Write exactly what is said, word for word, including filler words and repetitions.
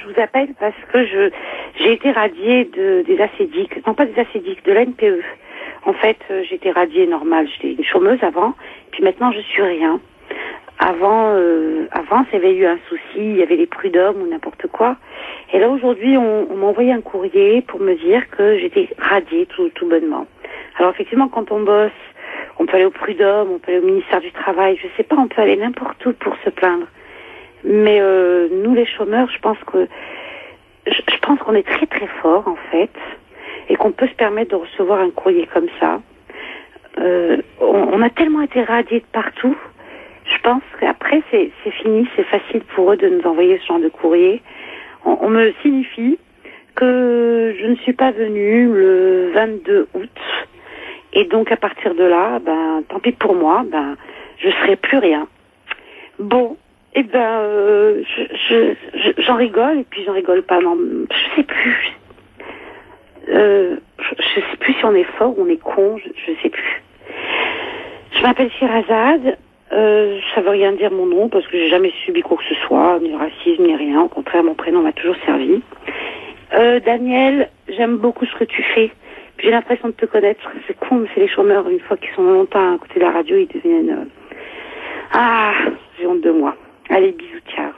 je vous appelle parce que je j'ai été radiée de, des acédiques, non pas des acédiques, de l'A N P E. En fait, euh, j'étais radiée normale, j'étais une chômeuse avant, puis maintenant je suis rien. Avant, euh, avant, ça avait eu un souci, il y avait les prud'hommes ou n'importe quoi. Et là, aujourd'hui, on, on m'a envoyé un courrier pour me dire que j'étais radiée tout, tout bonnement. Alors, effectivement, quand on bosse, on peut aller au prud'homme, on peut aller au ministère du Travail, je sais pas, on peut aller n'importe où pour se plaindre. Mais euh, nous, les chômeurs, je pense que je, je pense qu'on est très très fort, en fait, et qu'on peut se permettre de recevoir un courrier comme ça. Euh, on, on a tellement été radiés de partout. Je pense qu'après, c'est, c'est fini, c'est facile pour eux de nous envoyer ce genre de courrier. On, on me signifie que je ne suis pas venue le vingt-deux août. Et donc, à partir de là, ben, tant pis pour moi, ben, je serai plus rien. Bon, eh ben, euh, je, je, je, j'en rigole, et puis j'en rigole pas, non, je sais plus. Euh, je, je sais plus si on est fort ou on est con, je, je sais plus. Je m'appelle Shirazade. Euh, ça veut rien dire mon nom parce que j'ai jamais subi quoi que ce soit, ni racisme, ni rien. Au contraire, mon prénom m'a toujours servi. Euh, Daniel, j'aime beaucoup ce que tu fais. J'ai l'impression de te connaître. C'est con, mais c'est les chômeurs, une fois qu'ils sont longtemps à côté de la radio, ils deviennent... Euh... Ah, j'ai honte de moi. Allez, bisous, ciao.